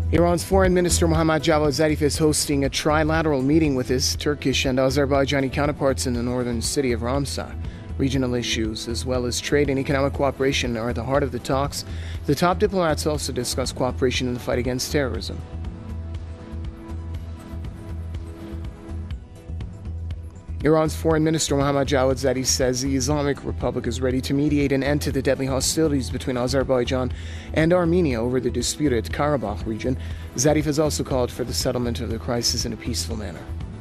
Iran's Foreign Minister Mohammad Javad Zarif is hosting a trilateral meeting with his Turkish and Azerbaijani counterparts in the northern city of Ramsar. Regional issues, as well as trade and economic cooperation, are at the heart of the talks. The top diplomats also discuss cooperation in the fight against terrorism. Iran's Foreign Minister Mohammad Javad Zarif says the Islamic Republic is ready to mediate an end to the deadly hostilities between Azerbaijan and Armenia over the disputed Karabakh region. Zarif has also called for the settlement of the crisis in a peaceful manner.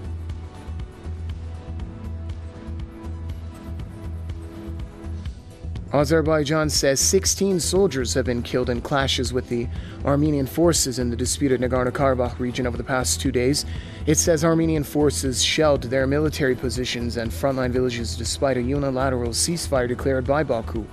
Azerbaijan says 16 soldiers have been killed in clashes with the Armenian forces in the disputed Nagorno-Karabakh region over the past 2 days. It says Armenian forces shelled their military positions and frontline villages despite a unilateral ceasefire declared by Baku.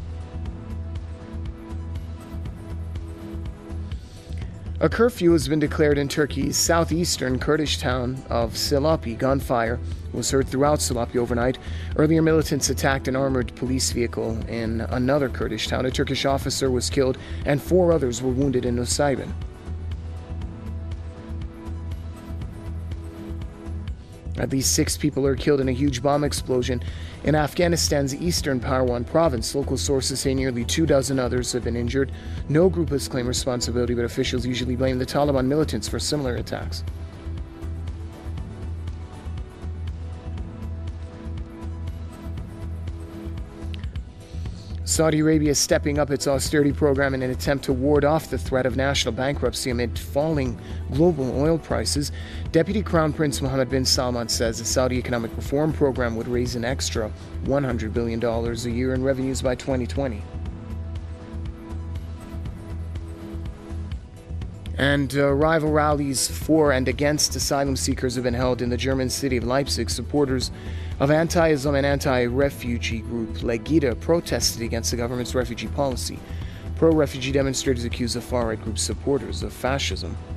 A curfew has been declared in Turkey's southeastern Kurdish town of Silopi. Gunfire was heard throughout Silopi overnight. Earlier, militants attacked an armored police vehicle in another Kurdish town. A Turkish officer was killed and 4 others were wounded in Nusaybin. At least 6 people are killed in a huge bomb explosion in Afghanistan's eastern Parwan province. Local sources say nearly 24 others have been injured. No group has claimed responsibility, but officials usually blame the Taliban militants for similar attacks. Saudi Arabia is stepping up its austerity program in an attempt to ward off the threat of national bankruptcy amid falling global oil prices. Deputy Crown Prince Mohammed bin Salman says the Saudi economic reform program would raise an extra $100 billion a year in revenues by 2020. And rival rallies for and against asylum seekers have been held in the German city of Leipzig. Supporters of anti-Islam and anti-refugee group Legida protested against the government's refugee policy. Pro-refugee demonstrators accused the far-right group's supporters of fascism.